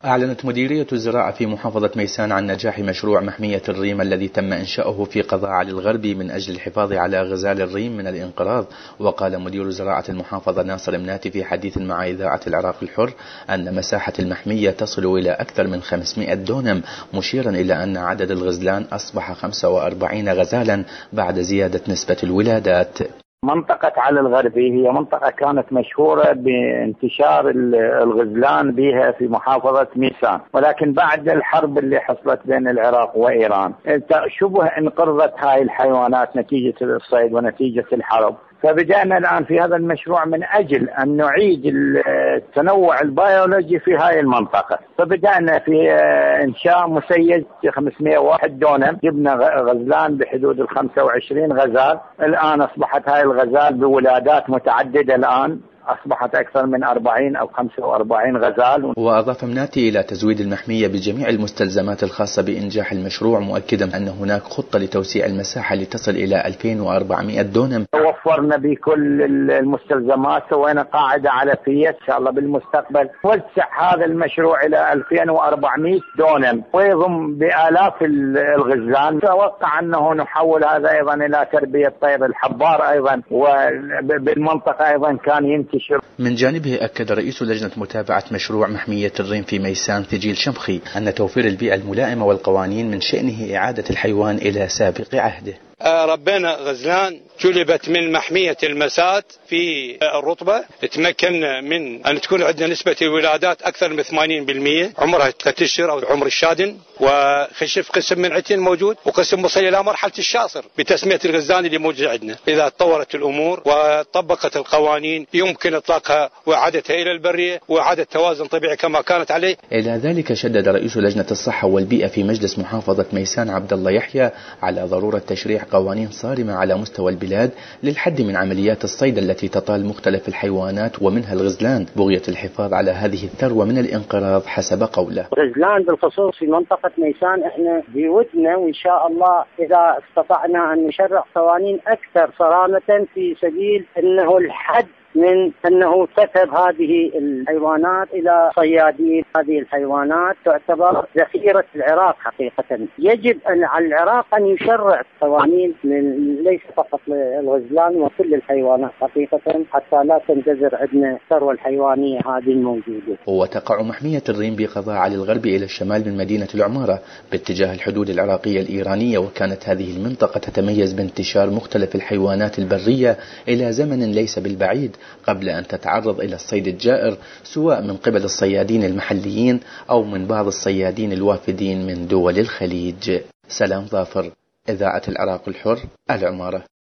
أعلنت مديرية الزراعة في محافظة ميسان عن نجاح مشروع محمية الريم الذي تم إنشاؤه في قضاء علي الغربي من أجل الحفاظ على غزال الريم من الانقراض. وقال مدير زراعة المحافظة ناصر مناتي في حديث مع إذاعة العراق الحر أن مساحة المحمية تصل إلى أكثر من 500 دونم، مشيرا إلى أن عدد الغزلان أصبح 45 غزالا بعد زيادة نسبة الولادات. منطقة علي الغربي هي منطقة كانت مشهورة بانتشار الغزلان بها في محافظة ميسان، ولكن بعد الحرب اللي حصلت بين العراق وإيران شبه انقرضت هاي الحيوانات نتيجة الصيد ونتيجة الحرب. فبدأنا الآن في هذا المشروع من أجل أن نعيد التنوع البيولوجي في هاي المنطقة. فبدأنا في إنشاء مسيج 501 دونم، جبنا غزلان بحدود 25 غزال. الآن أصبحت هاي الغزال بولادات متعددة، الآن أصبحت أكثر من 40 أو 45 غزال. وأضاف مناتي إلى تزويد المحمية بجميع المستلزمات الخاصة بإنجاح المشروع، مؤكدا أن هناك خطة لتوسيع المساحة لتصل إلى 2400 دونم. وفرنا بكل المستلزمات، سوينا قاعدة علفية إن شاء الله بالمستقبل وسع هذا المشروع إلى 2400 دونم ويضم بآلاف الغزلان. أتوقع أنه نحول هذا أيضا إلى تربية طير الحبار أيضا، وبالمنطقة أيضا كان ينتج. من جانبه أكد رئيس لجنة متابعة مشروع محمية الريم في ميسان ثجيل شمخي أن توفير البيئة الملائمة والقوانين من شأنه إعادة الحيوان إلى سابق عهده. ربنا غزلان جلبت من محمية المسات في الرطبة، تمكنا من أن تكون عندنا نسبة الولادات أكثر من 80%، عمرها 3 أشهر أو عمر الشادن، وخشف قسم من عتين موجود وقسم وصل إلى مرحلة الشاصر بتسمية الغزلان اللي موجود عندنا. إذا تطورت الأمور وطبقت القوانين يمكن إطلاقها وإعادتها إلى البرية وإعادة توازن طبيعي كما كانت عليه. إلى ذلك شدد رئيس لجنة الصحة والبيئة في مجلس محافظة ميسان عبد الله يحيى على ضرورة تشريع قوانين صارمة على مستوى البلاد للحد من عمليات الصيد التي تطال مختلف الحيوانات ومنها الغزلان، بغية الحفاظ على هذه الثروة من الانقراض حسب قوله. غزلان بالخصوص في منطقة ميسان احنا بودنا، وإن شاء الله إذا استطعنا أن نشرع قوانين أكثر صرامة في سبيل أنه الحد من أنه تذهب هذه الحيوانات إلى صيادين. هذه الحيوانات تعتبر ذخيرة العراق حقيقة. يجب أن على العراق أن يشرع قوانين ليس فقط للغزلان وكل الحيوانات حقيقة، حتى لا تنجذر عندنا الثروة الحيوانية هذه الموجودة. وتقع محمية الريم بقضاء علي الغربي إلى الشمال من مدينة العمارة باتجاه الحدود العراقية الإيرانية، وكانت هذه المنطقة تتميز بانتشار مختلف الحيوانات البرية إلى زمن ليس بالبعيد قبل أن تتعرض إلى الصيد الجائر سواء من قبل الصيادين المحليين أو من بعض الصيادين الوافدين من دول الخليج. سلام ظافر، إذاعة العراق الحر، العمارة.